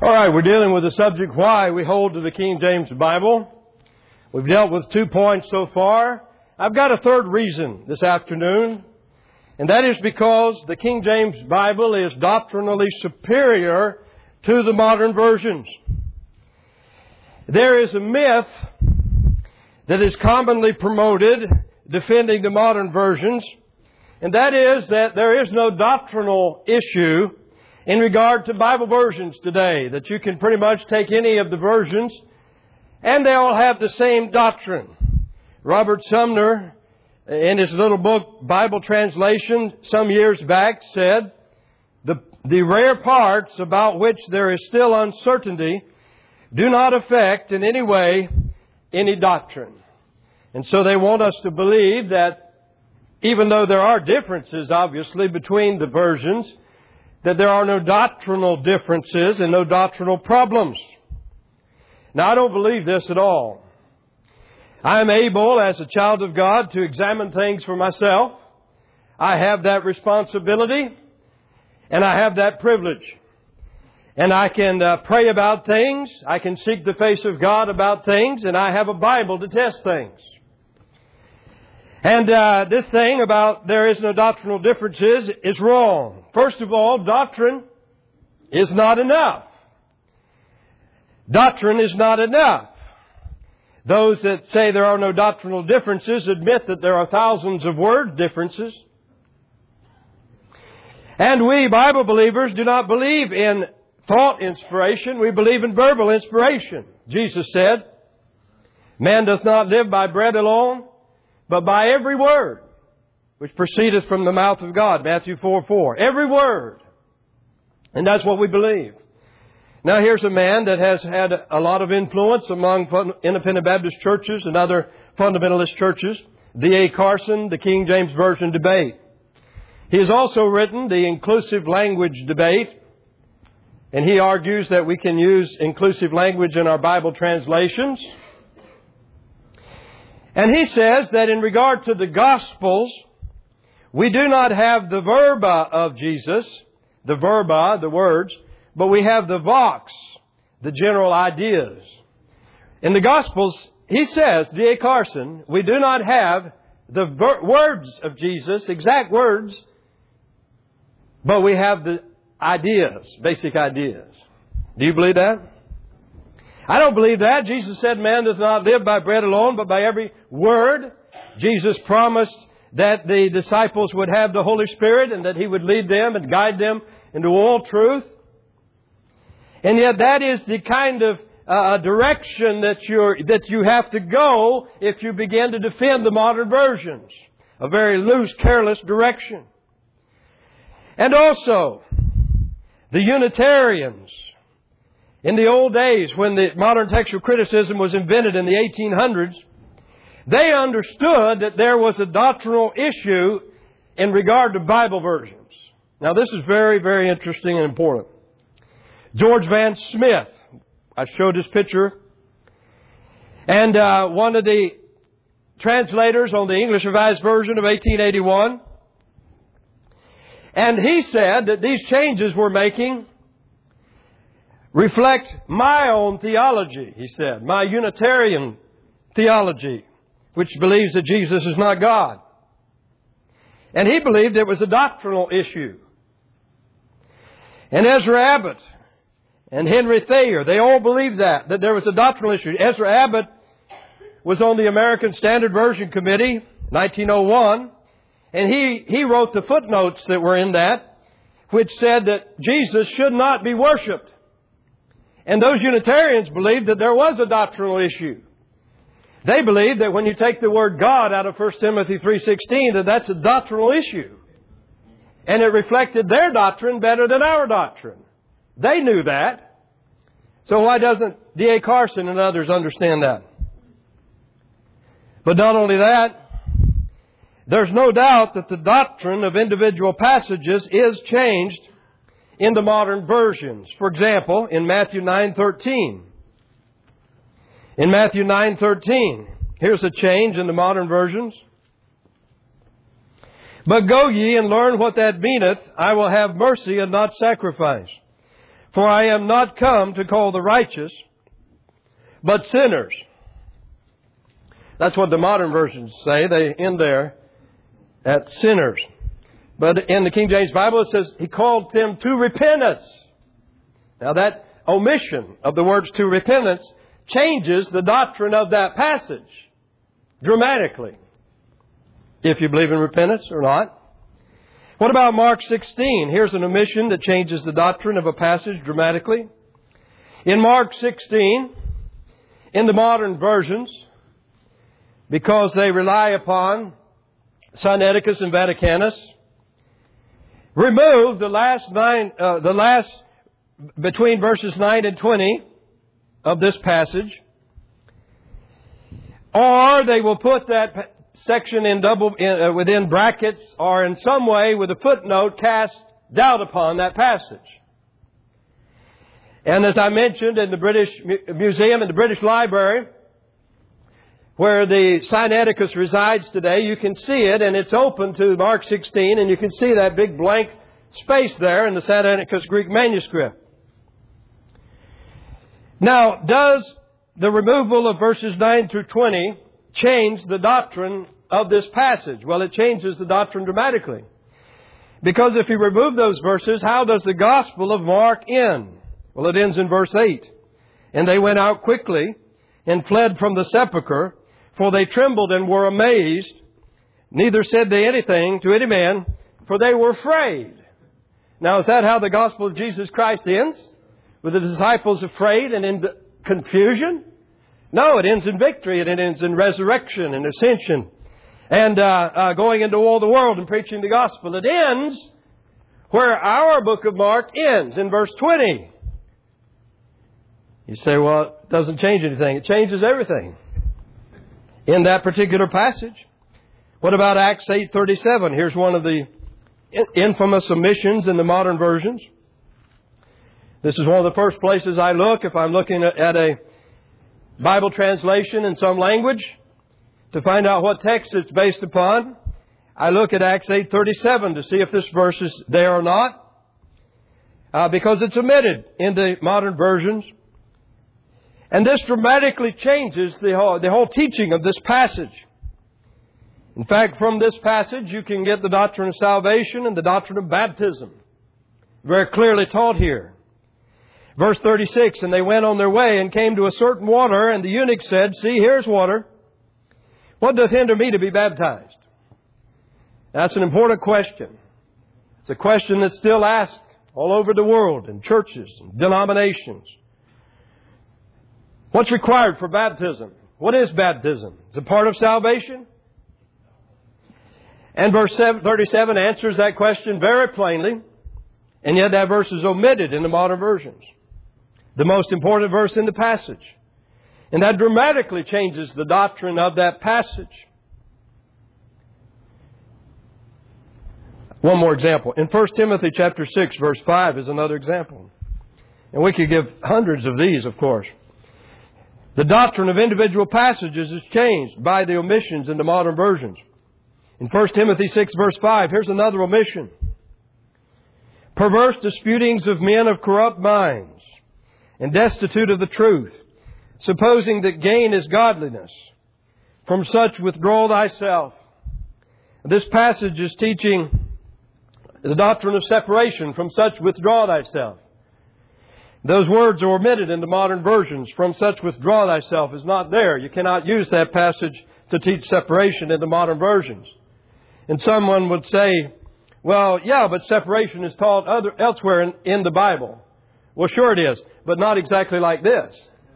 All right, we're dealing with the subject, why we hold to the King James Bible. We've dealt with 2 points so far. I've got a third reason this afternoon, and that is because the King James Bible is doctrinally superior to the modern versions. There is a myth that is commonly promoted defending the modern versions, and that is that there is no doctrinal issue in regard to Bible versions today, that you can pretty much take any of the versions and they all have the same doctrine. Robert Sumner, in his little book, Bible Translation, some years back said, the rare parts about which there is still uncertainty do not affect in any way any doctrine. And so they want us to believe that even though there are differences, obviously, between the versions, that there are no doctrinal differences and no doctrinal problems. Now, I don't believe this at all. I am able, as a child of God, to examine things for myself. I have that responsibility, and I have that privilege. And I can pray about things. I can seek the face of God about things, and I have a Bible to test things. And this thing about there is no doctrinal differences is wrong. First of all, doctrine is not enough. Doctrine is not enough. Those that say there are no doctrinal differences admit that there are thousands of word differences. And we, Bible believers, do not believe in thought inspiration. We believe in verbal inspiration. Jesus said, "Man doth not live by bread alone, but by every word which proceedeth from the mouth of God." Matthew 4:4. Every word. And that's what we believe. Now here's a man that has had a lot of influence among independent Baptist churches and other fundamentalist churches. D.A. Carson, the King James Version Debate. He has also written the Inclusive Language Debate. And he argues that we can use inclusive language in our Bible translations. And he says that in regard to the Gospels, we do not have the verba of Jesus, the verba, the words, but we have the vox, the general ideas. In the Gospels, he says, D.A. Carson, we do not have the words of Jesus, exact words, but we have the ideas, basic ideas. Do you believe that? I don't believe that. Jesus said, "Man does not live by bread alone, but by every word." Jesus promised that the disciples would have the Holy Spirit and that He would lead them and guide them into all truth. And yet that is the kind of direction that you have to go if you begin to defend the modern versions. A very loose, careless direction. And also, the Unitarians, in the old days when the modern textual criticism was invented in the 1800s, they understood that there was a doctrinal issue in regard to Bible versions. Now this is very, very interesting and important. George Van Smith, I showed his picture, and one of the translators on the English Revised Version of 1881, and he said that these changes we're making reflect my own theology, he said, my Unitarian theology, which believes that Jesus is not God. And he believed it was a doctrinal issue. And Ezra Abbott and Henry Thayer, they all believed that there was a doctrinal issue. Ezra Abbott was on the American Standard Version Committee, 1901, and he wrote the footnotes that were in that, which said that Jesus should not be worshipped. And those Unitarians believed that there was a doctrinal issue. They believed that when you take the word God out of 1 Timothy 3:16, that's a doctrinal issue. And it reflected their doctrine better than our doctrine. They knew that. So why doesn't D.A. Carson and others understand that? But not only that, there's no doubt that the doctrine of individual passages is changed in the modern versions. For example, in Matthew 9:13. In Matthew 9:13, here's a change in the modern versions. "But go ye and learn what that meaneth, I will have mercy and not sacrifice. For I am not come to call the righteous, but sinners. That's what the modern versions say. They end there at sinners. But in the King James Bible it says He called them to repentance. Now that omission of the words to repentance changes the doctrine of that passage dramatically, if you believe in repentance or not. What about Mark 16? Here's an omission that changes the doctrine of a passage dramatically. In Mark 16, in the modern versions, because they rely upon Sinaiticus and Vaticanus, remove the last between verses 9 and 20 of this passage, or they will put that section within brackets or in some way with a footnote cast doubt upon that passage. And as I mentioned, in the British Museum and the British Library, where the Sinaiticus resides today, you can see it, and it's open to Mark 16, and you can see that big blank space there in the Sinaiticus Greek manuscript. Now, does the removal of verses 9 through 20 change the doctrine of this passage? Well, it changes the doctrine dramatically. Because if you remove those verses, how does the Gospel of Mark end? Well, it ends in verse 8. And they went out quickly and fled from the sepulchre, for they trembled and were amazed. Neither said they anything to any man, for they were afraid. Now, is that how the Gospel of Jesus Christ ends? With the disciples afraid and in confusion? No, it ends in victory, and it ends in resurrection and ascension and going into all the world and preaching the gospel. It ends where our book of Mark ends, in verse 20. You say, well, it doesn't change anything. It changes everything in that particular passage. What about Acts 8:37? Here's one of the infamous omissions in the modern versions. This is one of the first places I look if I'm looking at a Bible translation in some language to find out what text it's based upon. I look at Acts 8:37 to see if this verse is there or not, because it's omitted in the modern versions. And this dramatically changes the whole teaching of this passage. In fact, from this passage you can get the doctrine of salvation and the doctrine of baptism very clearly taught here. Verse 36, and they went on their way and came to a certain water, and the eunuch said, see, here's water. What doth hinder me to be baptized? That's an important question. It's a question that's still asked all over the world in churches and denominations. What's required for baptism? What is baptism? Is it part of salvation? And verse 37 answers that question very plainly, and yet that verse is omitted in the modern versions. The most important verse in the passage. And that dramatically changes the doctrine of that passage. One more example. In 1 Timothy chapter 6, verse 5 is another example. And we could give hundreds of these, of course. The doctrine of individual passages is changed by the omissions in the modern versions. In 1 Timothy 6, verse 5, here's another omission. Perverse disputings of men of corrupt minds, and destitute of the truth, supposing that gain is godliness. From such withdraw thyself. This passage is teaching the doctrine of separation. From such withdraw thyself. Those words are omitted in the modern versions. From such withdraw thyself is not there. You cannot use that passage to teach separation in the modern versions. And someone would say, well, yeah, but separation is taught elsewhere in the Bible. Well, sure it is, but not exactly like this.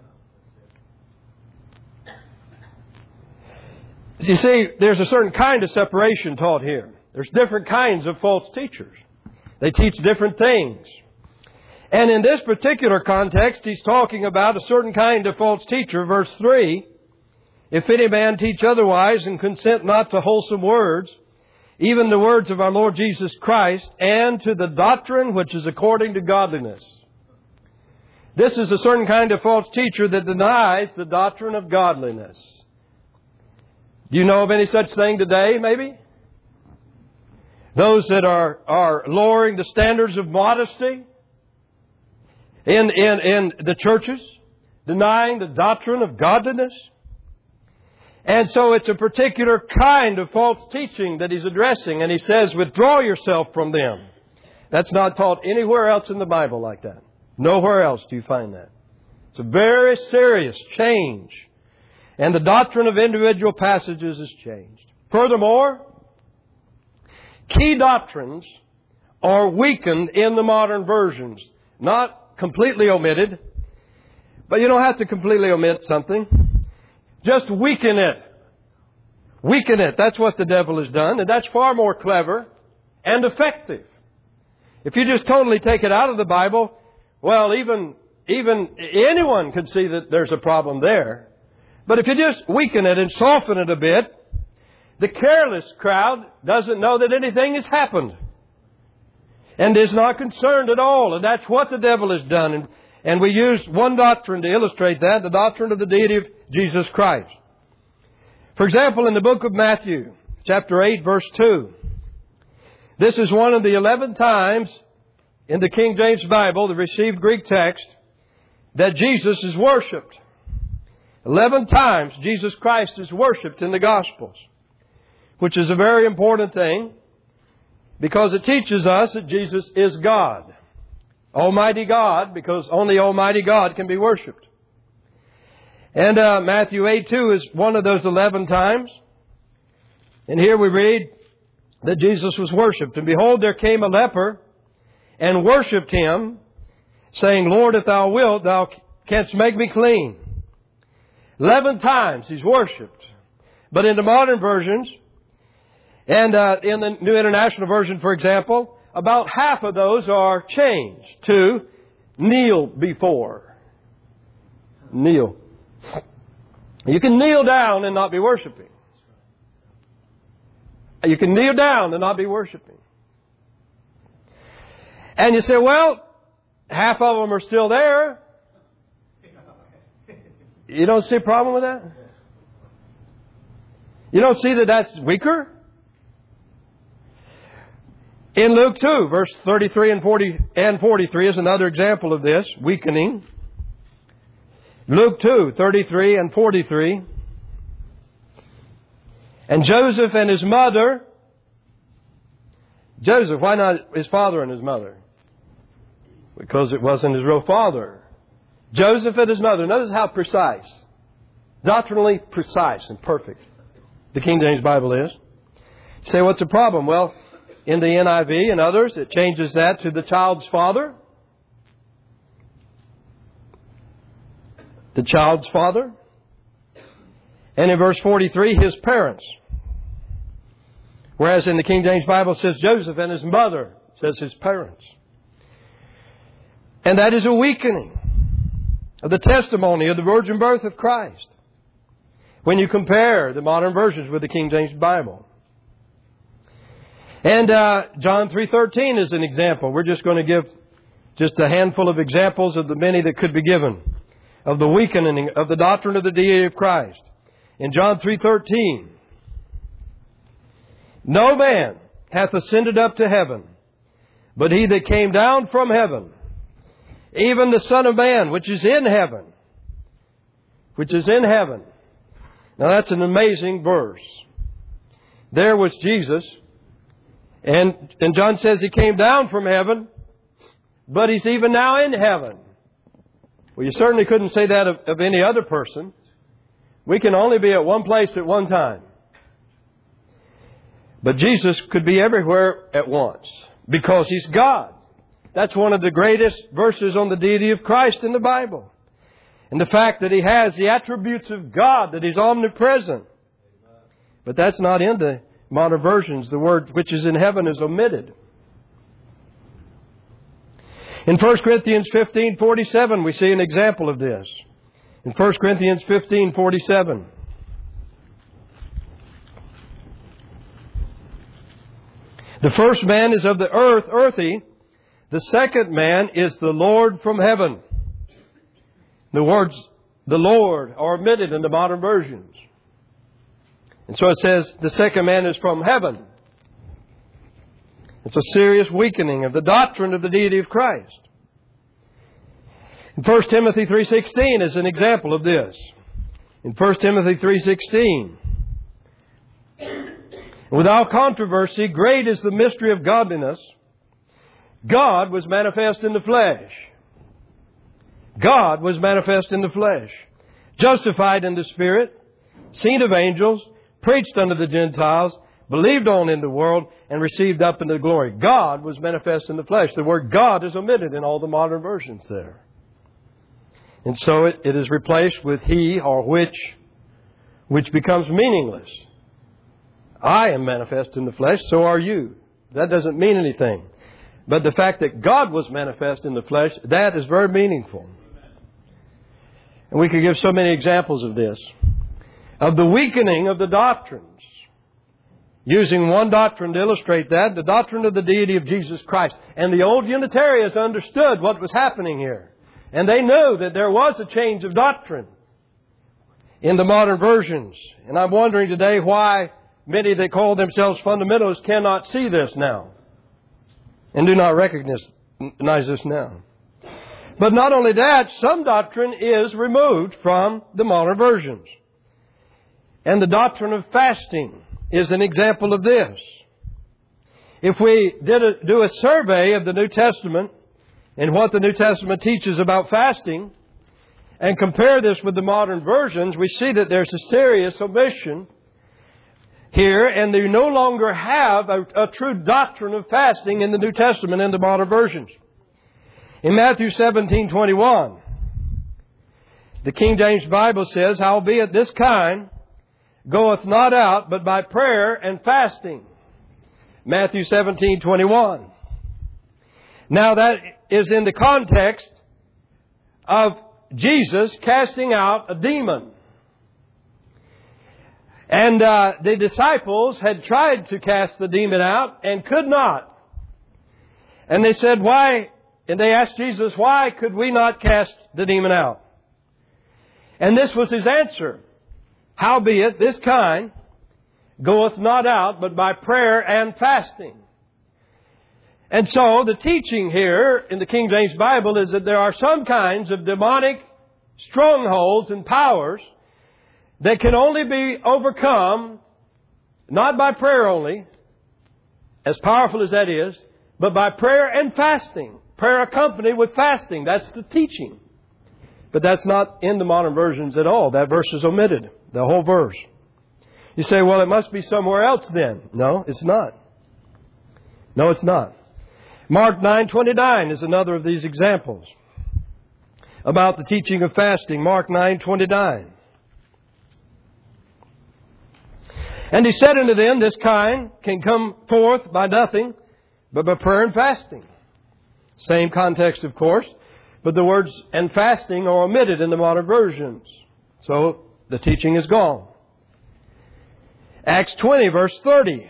You see, there's a certain kind of separation taught here. There's different kinds of false teachers. They teach different things. And in this particular context, he's talking about a certain kind of false teacher. Verse 3, if any man teach otherwise and consent not to wholesome words, even the words of our Lord Jesus Christ, and to the doctrine which is according to godliness. This is a certain kind of false teacher that denies the doctrine of godliness. Do you know of any such thing today, maybe? Those that are lowering the standards of modesty in the churches, denying the doctrine of godliness. And so it's a particular kind of false teaching that he's addressing. And he says, withdraw yourself from them. That's not taught anywhere else in the Bible like that. Nowhere else do you find that. It's a very serious change. And the doctrine of individual passages is changed. Furthermore, key doctrines are weakened in the modern versions. Not completely omitted. But you don't have to completely omit something. Just weaken it. Weaken it. That's what the devil has done. And that's far more clever and effective. If you just totally take it out of the Bible, well, even anyone can see that there's a problem there. But if you just weaken it and soften it a bit, the careless crowd doesn't know that anything has happened. And is not concerned at all. And that's what the devil has done. And we use one doctrine to illustrate that, the doctrine of the deity of Jesus Christ. For example, in the book of Matthew, chapter 8, verse 2, this is one of the 11 times in the King James Bible, the received Greek text, that Jesus is worshipped. 11 times Jesus Christ is worshipped in the Gospels, which is a very important thing because it teaches us that Jesus is God. Almighty God, because only Almighty God can be worshipped. And Matthew 8:2 is one of those 11 times. And here we read that Jesus was worshipped. And behold, there came a leper and worshipped Him, saying, Lord, if Thou wilt, Thou canst make me clean. 11 times He's worshipped. But in the modern versions, and in the New International Version, for example, about half of those are changed to kneel before. Kneel. You can kneel down and not be worshiping. You can kneel down and not be worshiping. And you say, well, half of them are still there. You don't see a problem with that? You don't see that that's weaker? In Luke 2, verse 33 and 43 is another example of this, weakening. Luke 2, 33 and 43. And Joseph and his mother. Joseph, why not his father and his mother? Because it wasn't his real father. Joseph and his mother. Notice how precise. Doctrinally precise and perfect the King James Bible is. You say, what's the problem? Well, in the NIV and others, it changes that to the child's father. The child's father. And in verse 43, his parents. Whereas in the King James Bible it says Joseph and his mother. It says his parents. And that is a weakening of the testimony of the virgin birth of Christ. When you compare the modern versions with the King James Bible. And John 3:13 is an example. We're just going to give just a handful of examples of the many that could be given of the weakening of the doctrine of the deity of Christ. In John 3:13, no man hath ascended up to heaven, but he that came down from heaven, even the Son of Man, which is in heaven. Which is in heaven. Now that's an amazing verse. There was Jesus. And John says He came down from heaven, but He's even now in heaven. Well, you certainly couldn't say that of any other person. We can only be at one place at one time. But Jesus could be everywhere at once because He's God. That's one of the greatest verses on the deity of Christ in the Bible. And the fact that He has the attributes of God, that He's omnipresent. But that's not in the modern versions. The word which is in heaven is omitted. In 1 Corinthians 15:47, we see an example of this. In 1 Corinthians 15:47. The first man is of the earth, earthy. The second man is the Lord from heaven. The words, the Lord, are omitted in the modern versions. And so it says, the second man is from heaven. It's a serious weakening of the doctrine of the deity of Christ. 1 Timothy 3:16 is an example of this. In 1 Timothy 3:16, without controversy, great is the mystery of godliness. God was manifest in the flesh. God was manifest in the flesh. Justified in the Spirit, seen of angels, preached unto the Gentiles, believed on in the world, and received up into glory. God was manifest in the flesh. The word God is omitted in all the modern versions there. And so it is replaced with he or which becomes meaningless. I am manifest in the flesh, so are you. That doesn't mean anything. But the fact that God was manifest in the flesh, that is very meaningful. And we could give so many examples of this. Of the weakening of the doctrines. Using one doctrine to illustrate that, the doctrine of the deity of Jesus Christ. And the old Unitarians understood what was happening here. And they knew that there was a change of doctrine in the modern versions. And I'm wondering today why many that call themselves fundamentalists cannot see this now. And do not recognize this now. But not only that, some doctrine is removed from the modern versions. And the doctrine of fasting is an example of this. If we do a survey of the New Testament and what the New Testament teaches about fasting and compare this with the modern versions, we see that there's a serious omission here, and they no longer have a true doctrine of fasting in the New Testament and the modern versions. In Matthew 17:21, the King James Bible says, howbeit this kind goeth not out but by prayer and fasting. Matthew 17:21. Now that is in the context of Jesus casting out a demon. And the disciples had tried to cast the demon out and could not. And they said, why? And they asked Jesus, why could we not cast the demon out? And this was His answer. Howbeit, this kind goeth not out but by prayer and fasting. And so the teaching here in the King James Bible is that there are some kinds of demonic strongholds and powers that can only be overcome, not by prayer only, as powerful as that is, but by prayer and fasting. Prayer accompanied with fasting. That's the teaching. But that's not in the modern versions at all. That verse is omitted. The whole verse. You say, well, it must be somewhere else then. No, it's not. No, it's not. Mark 9:29 is another of these examples about the teaching of fasting. Mark 9:29. And He said unto them, this kind can come forth by nothing but by prayer and fasting. Same context, of course, but the words and fasting are omitted in the modern versions. So the teaching is gone. Acts 20, verse 30.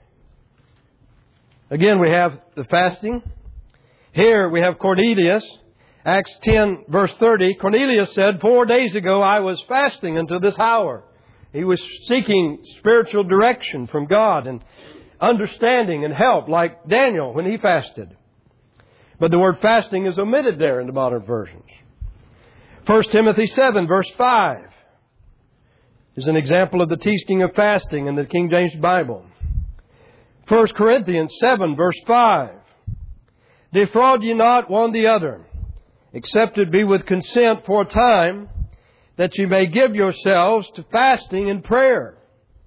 Again, we have the fasting. Here we have Cornelius. Acts 10, verse 30. Cornelius said, 4 days ago I was fasting until this hour. He was seeking spiritual direction from God and understanding and help, like Daniel when he fasted. But the word fasting is omitted there in the modern versions. 1 Timothy 7, verse 5 is an example of the teaching of fasting in the King James Bible. 1 Corinthians 7, verse 5. Defraud ye not one the other, except it be with consent for a time, that ye may give yourselves to fasting and prayer.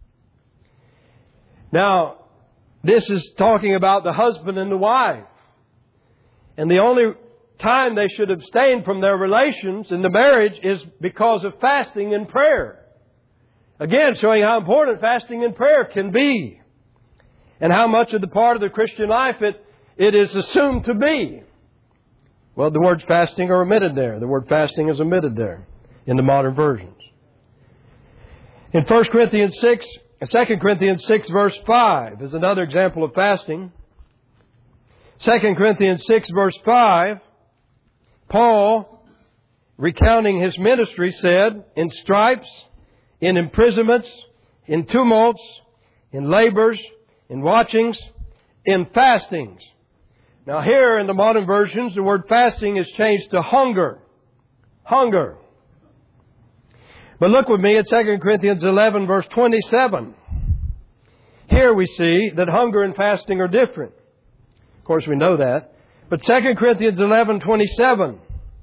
Now, this is talking about the husband and the wife. And the only time they should abstain from their relations in the marriage is because of fasting and prayer. Again, showing how important fasting and prayer can be. And how much of the part of the Christian life it is assumed to be. Well, the words fasting are omitted there. The word fasting is omitted there in the modern versions. In 2 Corinthians 6, verse 5 is another example of fasting. 2 Corinthians 6, verse 5, Paul, recounting his ministry, said, in stripes, in imprisonments, in tumults, in labors, in watchings, in fastings. Now here in the modern versions, the word fasting is changed to hunger. hunger. But look with me at 2 Corinthians 11, verse 27. Here we see that hunger and fasting are different. Of course, we know that. But 2 Corinthians 11, 27.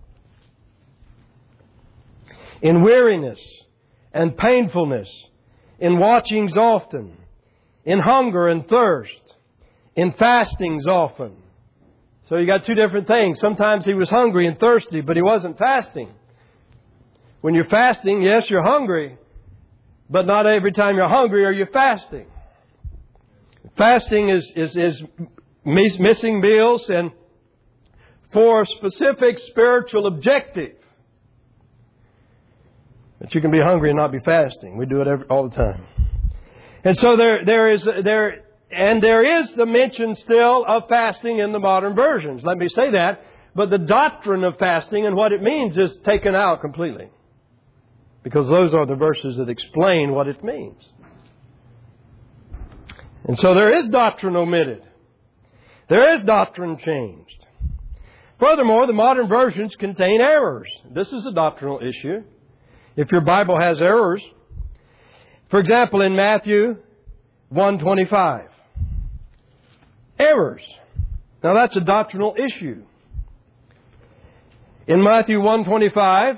In weariness and painfulness, in watchings often, in hunger and thirst, in fastings often. So you got two different things. Sometimes he was hungry and thirsty, but he wasn't fasting. When you're fasting, yes, you're hungry, but not every time you're hungry are you fasting. Fasting is missing meals and for a specific spiritual objective. But you can be hungry and not be fasting. We do it all the time. And so there is the mention still of fasting in the modern versions. Let me say that. But the doctrine of fasting and what it means is taken out completely. Because those are the verses that explain what it means. And so there is doctrine omitted. There is doctrine changed. Furthermore, the modern versions contain errors. This is a doctrinal issue. If your Bible has errors, for example, in Matthew 1:25, errors. Now that's a doctrinal issue. In Matthew 1:25,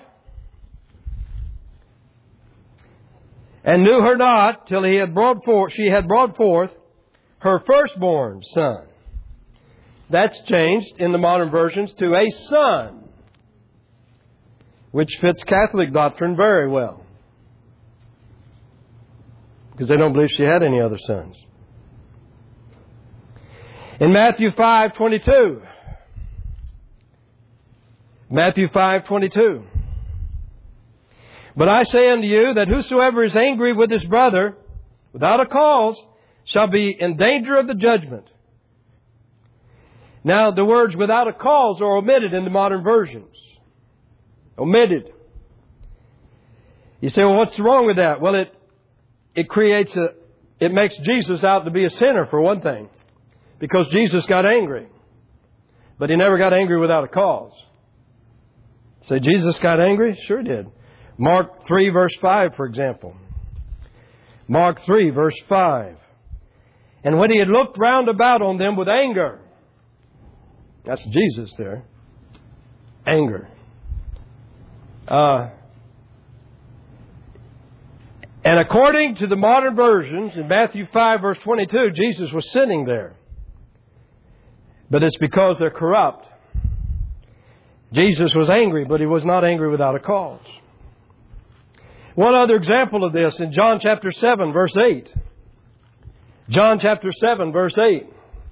and knew her not till she had brought forth her firstborn son. That's changed in the modern versions to a son, which fits Catholic doctrine very well, because they don't believe she had any other sons. In Matthew 5:22, Matthew 5:22, but I say unto you that whosoever is angry with his brother without a cause shall be in danger of the judgment. Now, the words without a cause are omitted in the modern versions. Omitted. You say, well, what's wrong with that? Well, it makes Jesus out to be a sinner, for one thing, because Jesus got angry. But he never got angry without a cause. Say, Jesus got angry? Sure did. Mark 3, verse 5, for example. Mark 3, verse 5. And when he had looked round about on them with anger, that's Jesus there, anger. And according to the modern versions, in Matthew 5, verse 22, Jesus was sitting there. But it's because they're corrupt. Jesus was angry, but he was not angry without a cause. One other example of this in John chapter 7, verse 8. John chapter 7, verse 8.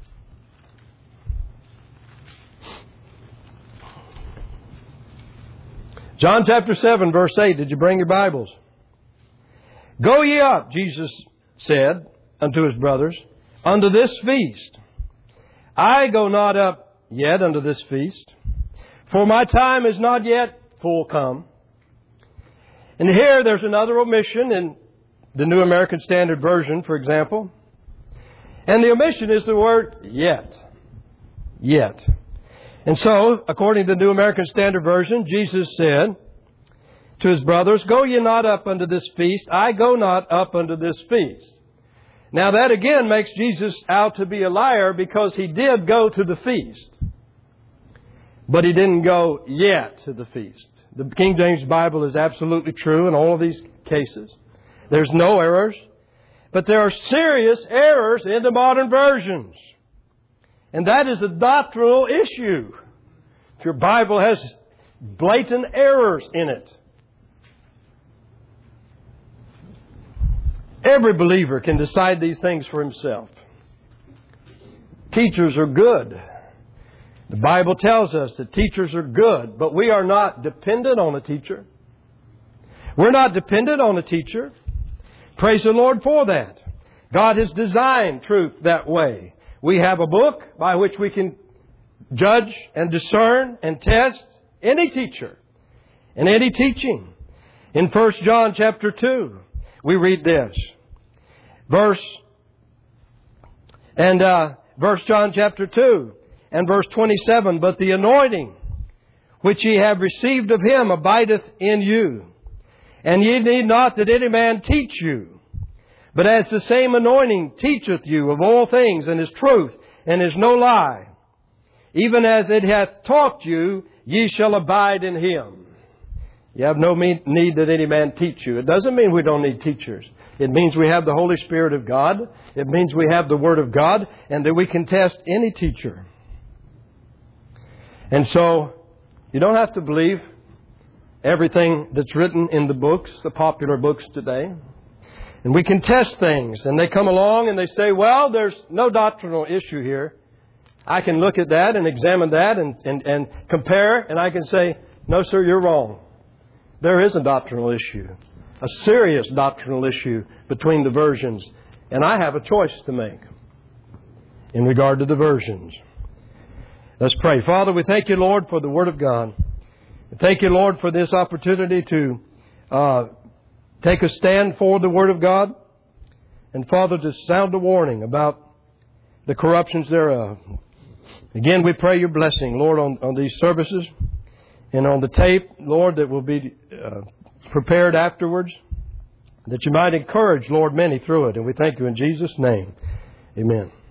John chapter 7, verse 8. Did you bring your Bibles? Go ye up, Jesus said unto his brothers, unto this feast. I go not up yet unto this feast, for my time is not yet full come. And here there's another omission in the New American Standard Version, for example. And the omission is the word yet. Yet. And so, according to the New American Standard Version, Jesus said to his brothers, go ye not up unto this feast, I go not up unto this feast. Now that again makes Jesus out to be a liar, because he did go to the feast. But he didn't go yet to the feast. The King James Bible is absolutely true in all of these cases. There's no errors. But there are serious errors in the modern versions. And that is a doctrinal issue. If your Bible has blatant errors in it. Every believer can decide these things for himself. Teachers are good. The Bible tells us that teachers are good, but we are not dependent on a teacher. We're not dependent on a teacher. Praise the Lord for that. God has designed truth that way. We have a book by which we can judge and discern and test any teacher and any teaching. In 1 John chapter 2, we read this. 1 John chapter 2 and verse 27, but the anointing which ye have received of Him abideth in you. And ye need not that any man teach you. But as the same anointing teacheth you of all things, and is truth, and is no lie, even as it hath taught you, ye shall abide in Him. You have no need that any man teach you. It doesn't mean we don't need teachers. It means we have the Holy Spirit of God. It means we have the Word of God, and that we can test any teacher. And so, you don't have to believe everything that's written in the books, the popular books today. And we can test things. And they come along and they say, well, there's no doctrinal issue here. I can look at that and examine that and compare. And I can say, no, sir, you're wrong. There is a doctrinal issue. A serious doctrinal issue between the versions. And I have a choice to make in regard to the versions. Let's pray. Father, we thank you, Lord, for the Word of God. Thank you, Lord, for this opportunity to take a stand for the Word of God. And, Father, to sound a warning about the corruptions thereof. Again, we pray your blessing, Lord, on these services and on the tape, Lord, that will be prepared afterwards, that you might encourage, Lord, many through it. And we thank you in Jesus' name. Amen.